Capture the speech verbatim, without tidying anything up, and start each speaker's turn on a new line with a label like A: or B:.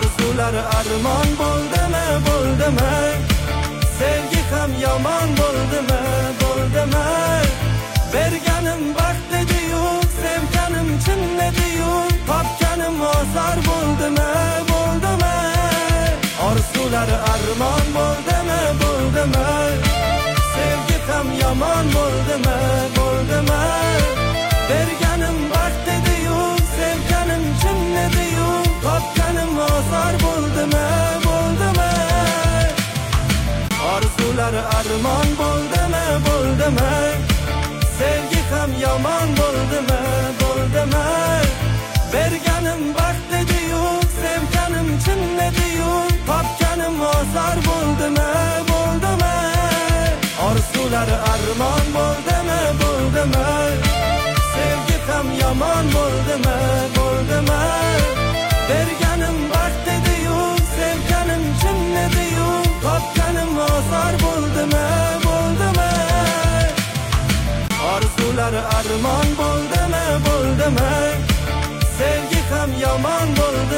A: Orzular armon bo'ldimi, bo'ldimi? Sevgi ham yomon bo'ldimi, bo'ldimi? Berganim baxt edi-yu, sevganim chin edi-yu, topganim ozor bo'ldimi, bo'ldimi? Orzular armon bo'ldimi, bo'ldimi? Sevgi ham yomon bo'ldimi, bo'ldimi? Berganim baxt edi-yu, sevganim chin edi-yu, topganim ozor bo'ldimi, bo'ldimi? Orzular armon bo'ldimi, bo'ldimi? Sevgi ham yomon bo'ldimi, bo'ldimi? Berganim baxt edi-yu, sevganim chin edi-yu, topganim ozor bo'ldimi, bo'ldimi? Orzular armon bo'ldimi, bo'ldimi? Sevgi ham yomon bo'ldimi, bo'ldimi? Berganim baxt edi-yu, sevganim chin edi-yu, topganim ozor bo'ldimi, bo'ldimi? Orzular armon bo'ldimi, bo'ldimi? Sevgi ham yomon bo'ldimi,